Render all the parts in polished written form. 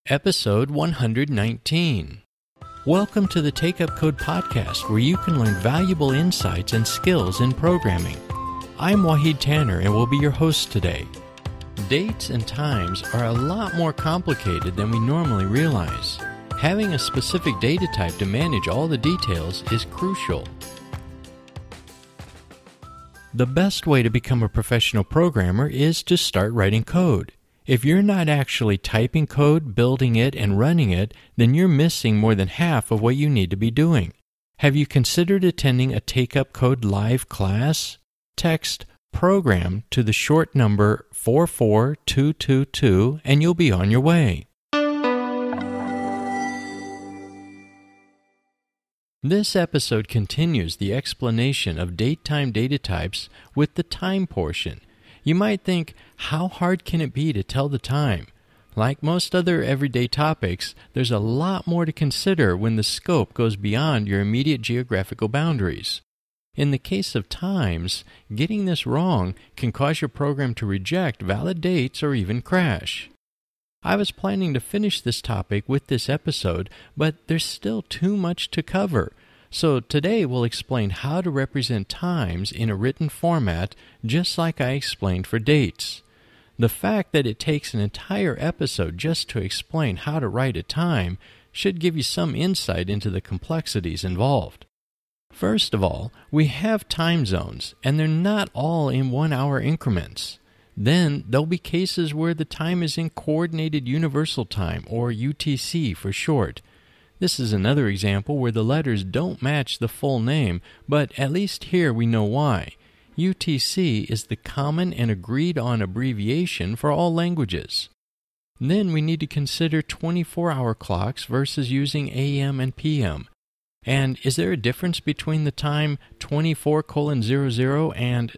Episode 119. Welcome to the Take Up Code podcast, where you can learn valuable insights and skills in programming. I'm Wahid Tanner and will be your host today. Dates and times are a lot more complicated than we normally realize. Having a specific data type to manage all the details is crucial. The best way to become a professional programmer is to start writing code. If you're not actually typing code, building it, and running it, then you're missing more than half of what you need to be doing. Have you considered attending a Take Up Code live class? Text program to the short number 44222 and you'll be on your way. This episode continues the explanation of date-time data types with the time portion. You might think, how hard can it be to tell the time? Like most other everyday topics, there's a lot more to consider when the scope goes beyond your immediate geographical boundaries. In the case of times, getting this wrong can cause your program to reject valid dates or even crash. I was planning to finish this topic with this episode, but there's still too much to cover. So today we'll explain how to represent times in a written format, just like I explained for dates. The fact that it takes an entire episode just to explain how to write a time should give you some insight into the complexities involved. First of all, we have time zones, and they're not all in 1 hour increments. Then there'll be cases where the time is in Coordinated Universal Time, or UTC for short. This is another example where the letters don't match the full name, but at least here we know why. UTC is the common and agreed-on abbreviation for all languages. Then we need to consider 24-hour clocks versus using AM and PM. And is there a difference between the time 24:00 and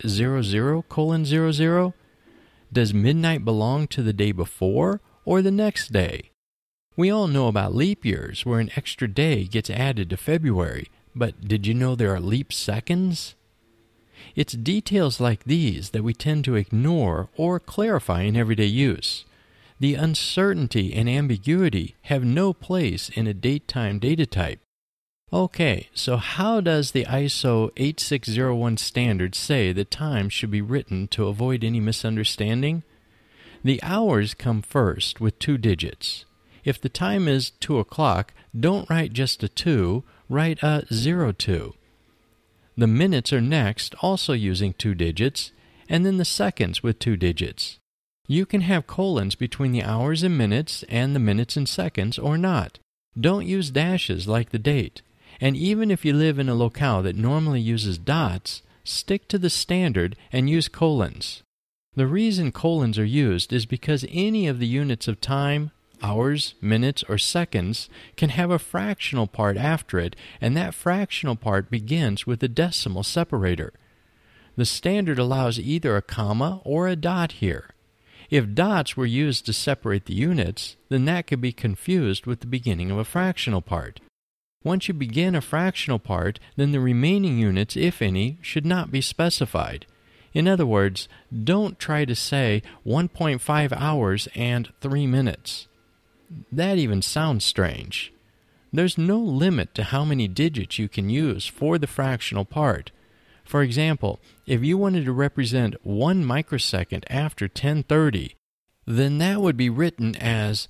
00:00? Does midnight belong to the day before or the next day? We all know about leap years where an extra day gets added to February, but did you know there are leap seconds? It's details like these that we tend to ignore or clarify in everyday use. The uncertainty and ambiguity have no place in a date-time data type. Okay, so how does the ISO 8601 standard say that time should be written to avoid any misunderstanding? The hours come first with 2 digits. If the time is 2 o'clock, don't write just a 2, write a 02. The minutes are next, also using 2 digits, and then the seconds with 2 digits. You can have colons between the hours and minutes and the minutes and seconds or not. Don't use dashes like the date. And even if you live in a locale that normally uses dots, stick to the standard and use colons. The reason colons are used is because any of the units of time, hours, minutes, or seconds can have a fractional part after it, and that fractional part begins with a decimal separator. The standard allows either a comma or a dot here. If dots were used to separate the units, then that could be confused with the beginning of a fractional part. Once you begin a fractional part, then the remaining units, if any, should not be specified. In other words, don't try to say 1.5 hours and 3 minutes. That even sounds strange. There's no limit to how many digits you can use for the fractional part. For example, if you wanted to represent 1 microsecond after 10:30, then that would be written as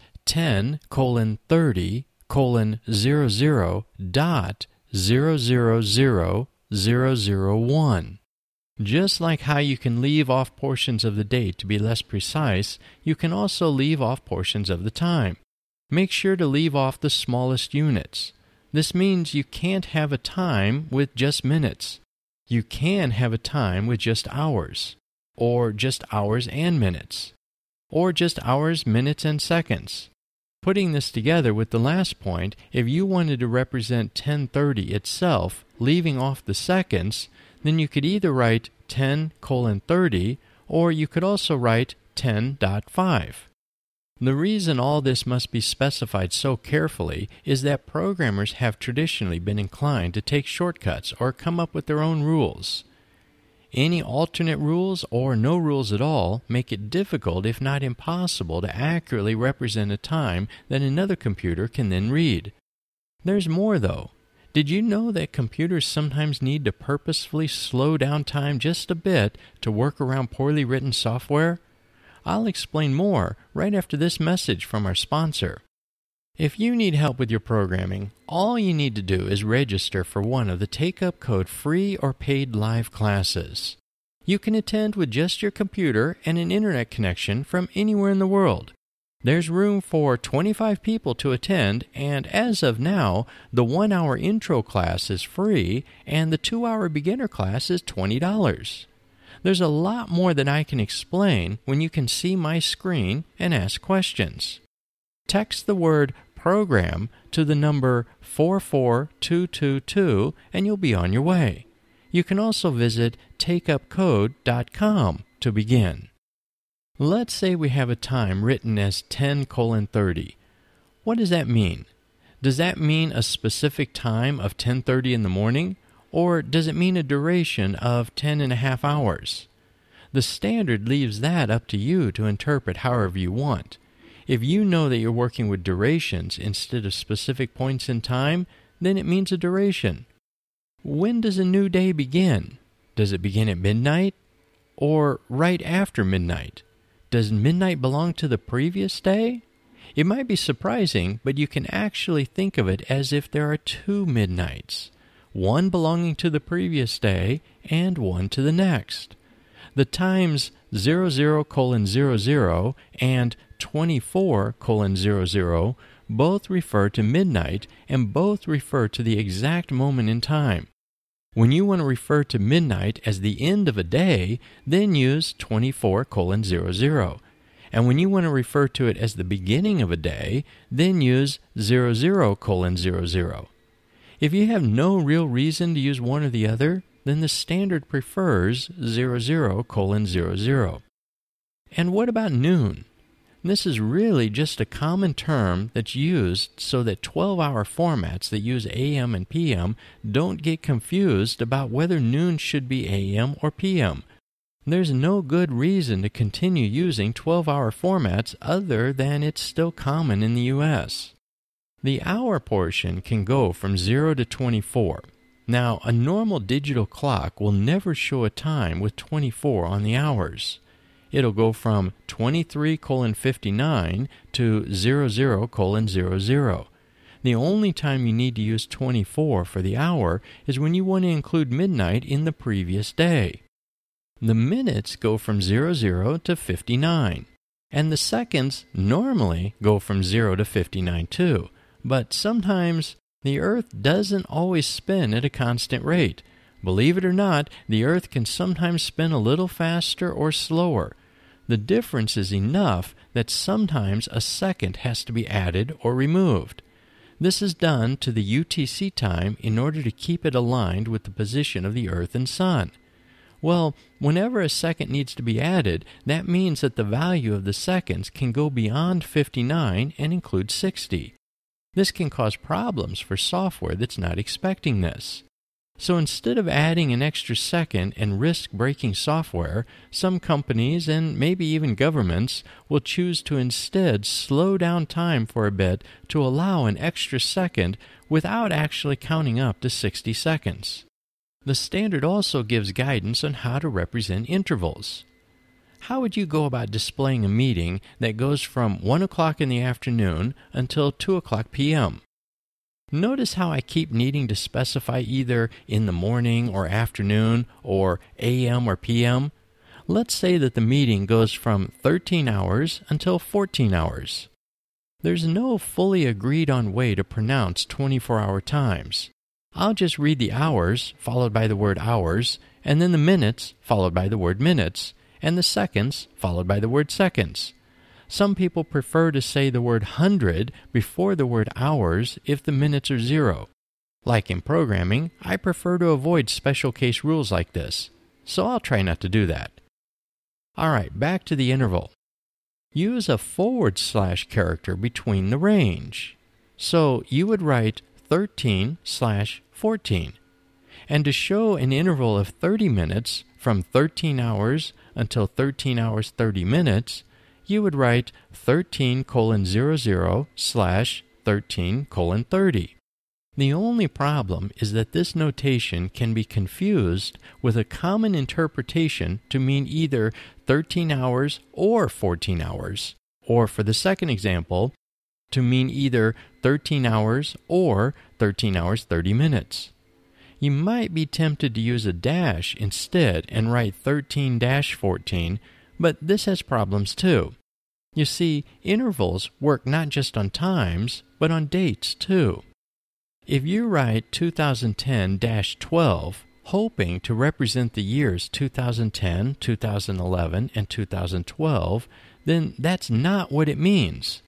10:30:00.000001. Just like how you can leave off portions of the date to be less precise, you can also leave off portions of the time. Make sure to leave off the smallest units. This means you can't have a time with just minutes. You can have a time with just hours, or just hours and minutes, or just hours, minutes, and seconds. Putting this together with the last point, if you wanted to represent 10:30 itself, leaving off the seconds, then you could either write 10:30, or you could also write 10.5. The reason all this must be specified so carefully is that programmers have traditionally been inclined to take shortcuts or come up with their own rules. Any alternate rules or no rules at all make it difficult, if not impossible, to accurately represent a time that another computer can then read. There's more, though. Did you know that computers sometimes need to purposefully slow down time just a bit to work around poorly written software? I'll explain more right after this message from our sponsor. If you need help with your programming, all you need to do is register for one of the Take Up Code free or paid live classes. You can attend with just your computer and an internet connection from anywhere in the world. There's room for 25 people to attend, and as of now, the 1-hour intro class is free and the 2-hour beginner class is $20. There's a lot more that I can explain when you can see my screen and ask questions. Text the word program to the number 44222 and you'll be on your way. You can also visit takeupcode.com to begin. Let's say we have a time written as 10:30. What does that mean? Does that mean a specific time of 10:30 in the morning, or does it mean a duration of 10.5 hours? The standard leaves that up to you to interpret however you want. If you know that you're working with durations instead of specific points in time, then it means a duration. When does a new day begin? Does it begin at midnight or right after midnight? Does midnight belong to the previous day? It might be surprising, but you can actually think of it as if there are 2 midnights, one belonging to the previous day and one to the next. The times 00:00 and 24:00 both refer to midnight and both refer to the exact moment in time. When you want to refer to midnight as the end of a day, then use 24:00. And when you want to refer to it as the beginning of a day, then use 00:00. If you have no real reason to use one or the other, then the standard prefers 00:00. And what about noon? This is really just a common term that's used so that 12-hour formats that use AM and PM don't get confused about whether noon should be AM or PM. There's no good reason to continue using 12-hour formats other than it's still common in the U.S. The hour portion can go from 0 to 24. Now, a normal digital clock will never show a time with 24 on the hours. It'll go from 23:59 to 00:00. The only time you need to use 24 for the hour is when you want to include midnight in the previous day. The minutes go from 00 to 59, and the seconds normally go from 0 to 59 too, but sometimes the Earth doesn't always spin at a constant rate. Believe it or not, the Earth can sometimes spin a little faster or slower. The difference is enough that sometimes a second has to be added or removed. This is done to the UTC time in order to keep it aligned with the position of the Earth and Sun. Well, whenever a second needs to be added, that means that the value of the seconds can go beyond 59 and include 60. This can cause problems for software that's not expecting this. So instead of adding an extra second and risk breaking software, some companies and maybe even governments will choose to instead slow down time for a bit to allow an extra second without actually counting up to 60 seconds. The standard also gives guidance on how to represent intervals. How would you go about displaying a meeting that goes from 1 o'clock in the afternoon until 2 o'clock p.m.? Notice how I keep needing to specify either in the morning or afternoon or AM or PM. Let's say that the meeting goes from 13 hours until 14 hours. There's no fully agreed on way to pronounce 24-hour times. I'll just read the hours, followed by the word hours, and then the minutes, followed by the word minutes, and the seconds, followed by the word seconds. Some people prefer to say the word 100 before the word hours if the minutes are 0. Like in programming, I prefer to avoid special case rules like this, so I'll try not to do that. Alright, back to the interval. Use a / character between the range. So you would write 13/14. And to show an interval of 30 minutes, from 13 hours until 13 hours 30 minutes, you would write 13:00/13:30. The only problem is that this notation can be confused with a common interpretation to mean either 13 hours or 14 hours, or for the second example, to mean either 13 hours or 13 hours 30 minutes. You might be tempted to use a dash instead and write 13-14, but this has problems too. You see, intervals work not just on times, but on dates too. If you write 2010-12, hoping to represent the years 2010, 2011, and 2012, then that's not what it means.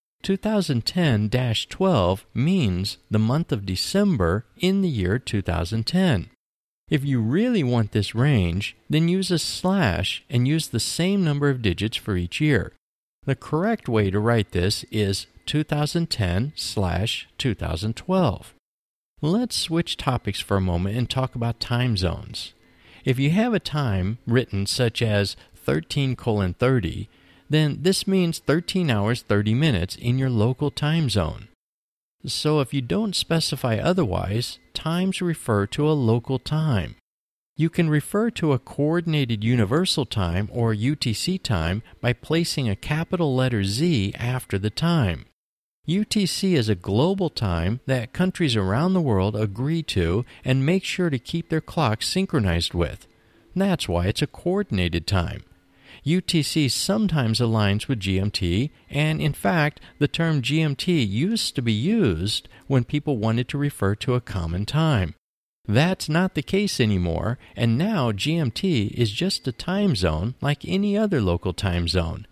2010-12 means the month of December in the year 2010. If you really want this range, then use a slash and use the same number of digits for each year. The correct way to write this is 2010/2012. Let's switch topics for a moment and talk about time zones. If you have a time written such as 13:30, then this means 13 hours 30 minutes in your local time zone. So if you don't specify otherwise, times refer to a local time. You can refer to a Coordinated Universal Time or UTC time by placing a capital letter Z after the time. UTC is a global time that countries around the world agree to and make sure to keep their clocks synchronized with. That's why it's a coordinated time. UTC sometimes aligns with GMT, and in fact, the term GMT used to be used when people wanted to refer to a common time. That's not the case anymore, and now GMT is just a time zone like any other local time zone.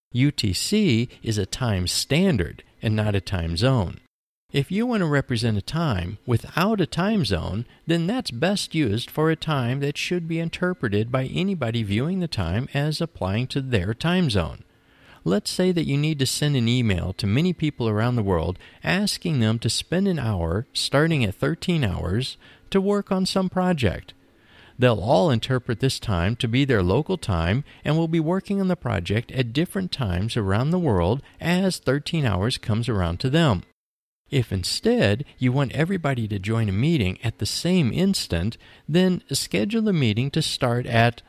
UTC is a time standard and not a time zone. If you want to represent a time without a time zone, then that's best used for a time that should be interpreted by anybody viewing the time as applying to their time zone. Let's say that you need to send an email to many people around the world asking them to spend an hour starting at 13 hours to work on some project. They'll all interpret this time to be their local time and will be working on the project at different times around the world as 13 hours comes around to them. If instead you want everybody to join a meeting at the same instant, then schedule the meeting to start at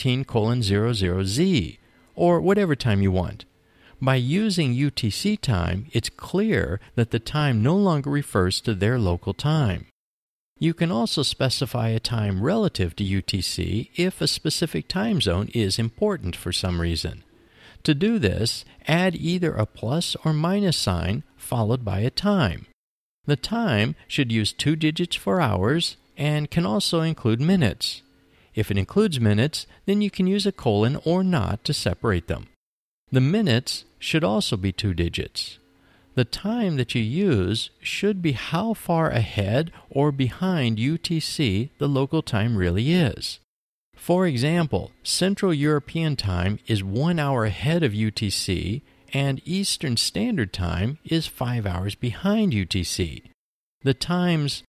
13:00Z, or whatever time you want. By using UTC time, it's clear that the time no longer refers to their local time. You can also specify a time relative to UTC if a specific time zone is important for some reason. To do this, add either a plus or minus sign followed by a time. The time should use 2 digits for hours and can also include minutes. If it includes minutes, then you can use a colon or not to separate them. The minutes should also be 2 digits. The time that you use should be how far ahead or behind UTC the local time really is. For example, Central European Time is 1 hour ahead of UTC, and Eastern Standard Time is 5 hours behind UTC. The times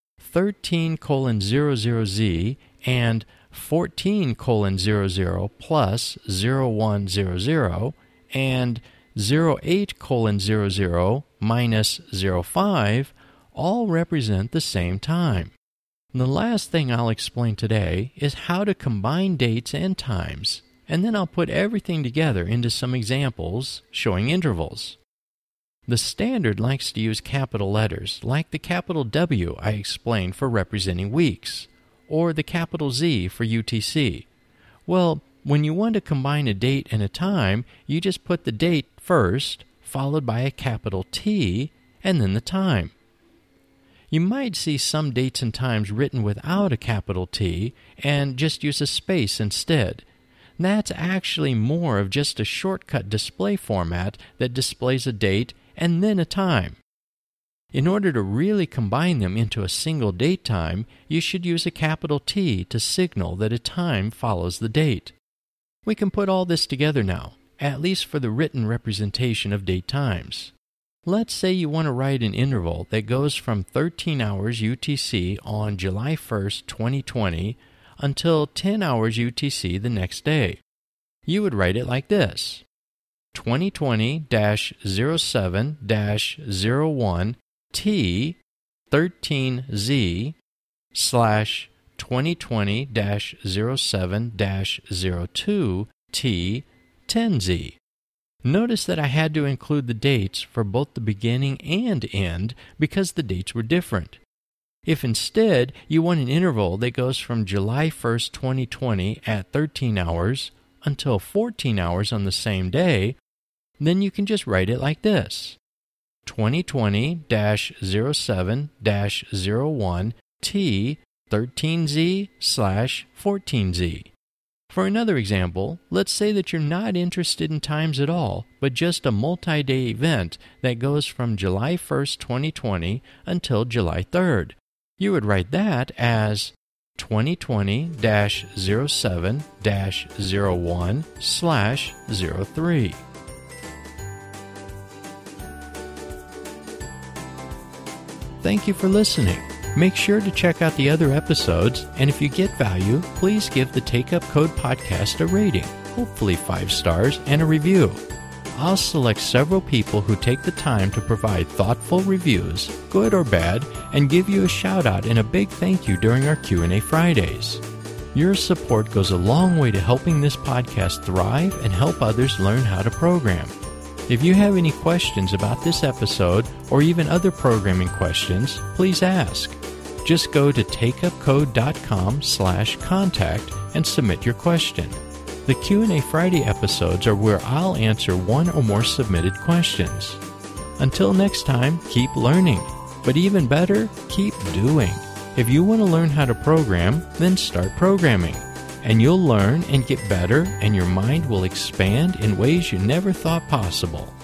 13:00Z and 14:00 plus 0100 and 08:00 minus 05 all represent the same time. The last thing I'll explain today is how to combine dates and times, and then I'll put everything together into some examples showing intervals. The standard likes to use capital letters, like the capital W I explained for representing weeks, or the capital Z for UTC. Well, when you want to combine a date and a time, you just put the date first, followed by a capital T, and then the time. You might see some dates and times written without a capital T and just use a space instead. That's actually more of just a shortcut display format that displays a date and then a time. In order to really combine them into a single date time, you should use a capital T to signal that a time follows the date. We can put all this together now, at least for the written representation of date times. Let's say you want to write an interval that goes from 13 hours UTC on July 1st, 2020 until 10 hours UTC the next day. You would write it like this: 2020-07-01 T13Z / 2020-07-02 T10Z. Notice that I had to include the dates for both the beginning and end because the dates were different. If instead you want an interval that goes from July 1st, 2020 at 13 hours until 14 hours on the same day, then you can just write it like this: 2020-07-01 T13Z / 14Z. For another example, let's say that you're not interested in times at all, but just a multi-day event that goes from July 1st, 2020 until July 3rd. You would write that as 2020-07-01/03. Thank you for listening. Make sure to check out the other episodes, and if you get value, please give the Take Up Code podcast a rating, hopefully 5 stars, and a review. I'll select several people who take the time to provide thoughtful reviews, good or bad, and give you a shout-out and a big thank you during our Q&A Fridays. Your support goes a long way to helping this podcast thrive and help others learn how to program. If you have any questions about this episode or even other programming questions, please ask. Just go to takeupcode.com/contact and submit your question. The Q&A Friday episodes are where I'll answer one or more submitted questions. Until next time, keep learning. But even better, keep doing. If you want to learn how to program, then start programming. And you'll learn and get better, and your mind will expand in ways you never thought possible.